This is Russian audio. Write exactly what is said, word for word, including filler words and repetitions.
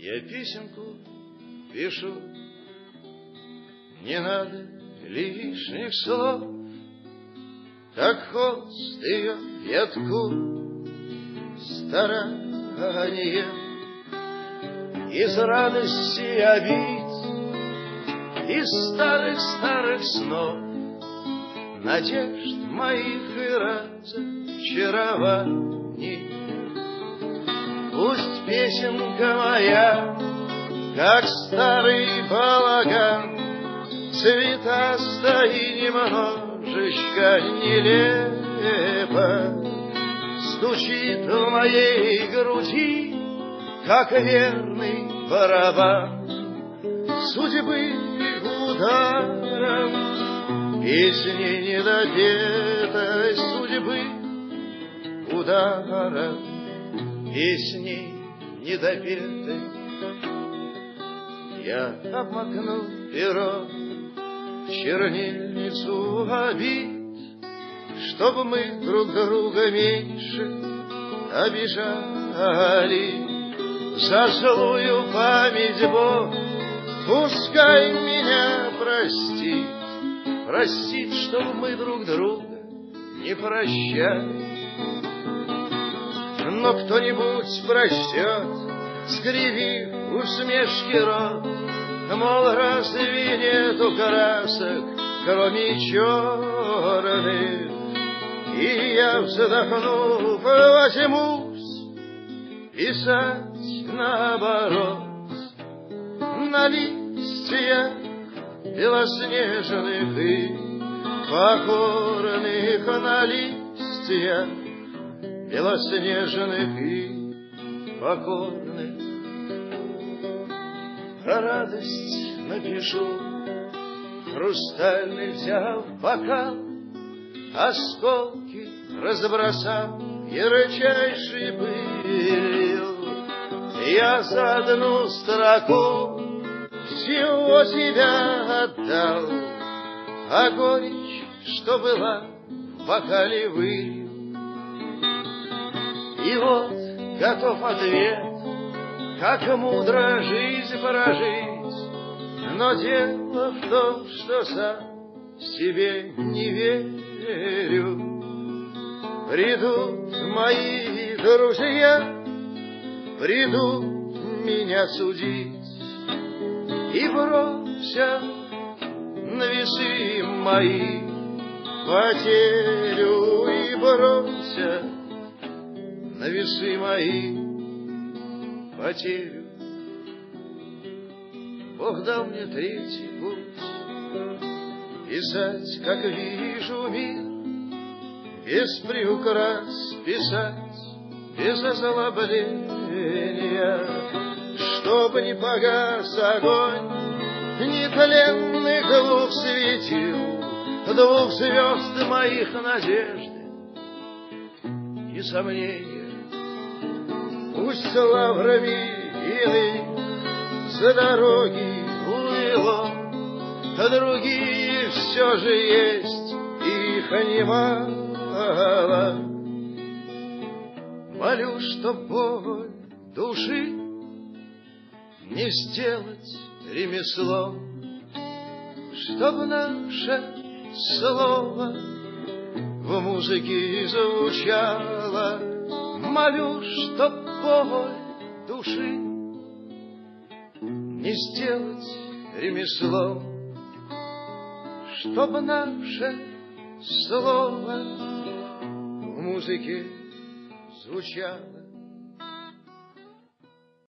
Я песенку пишу, не надо лишних слов, как холст ее я тку старанием. Из радости обид, из старых-старых снов, надежд моих и разочарований. Пусть песенка моя, как старый балаган, цветаста и немножечко нелепо, стучит в моей груди, как верный барабан судьбы ударом, песни недопетой судьбы ударом, песни недопетой. Я обмакну перо в чернильницу обид, чтобы мы друг друга меньше обижали. За злую память Бог пускай меня простит, простит, чтобы мы друг друга не прощали. Но кто-нибудь прочтет, скривив усмешки рот, мол, разве нету красок, кроме черных? И я, вздохнув, возьмусь писать наоборот на листьях белоснежных и покорных, на листьях белоснежных и покорных. Про радость напишу, хрустальный взяв бокал, осколки разбросав ярчайшей пылью. Я за одну строку всего себя отдал, а горечь, что была, в бокале вылью. И вот готов ответ, как мудро жизнь прожить, но дело в том, что сам себе не верю. Придут мои друзья, придут меня судить и бросят на весы мои потерю, и бросят на весы мои потерю. Бог дал мне третий путь, писать, как вижу мир, без приукрас писать, без озлобления, чтобы не погас огонь нетленных двух светил, двух звезд моих надежды и сомнения. Пусть лаврами иных за дороги увело, а другие все же есть, их немало. Молю, чтоб боль души не сделать ремеслом, чтоб наше слово в музыке звучало. Молю, чтоб боль души не сделать ремеслом, чтоб наше слово в музыке звучало.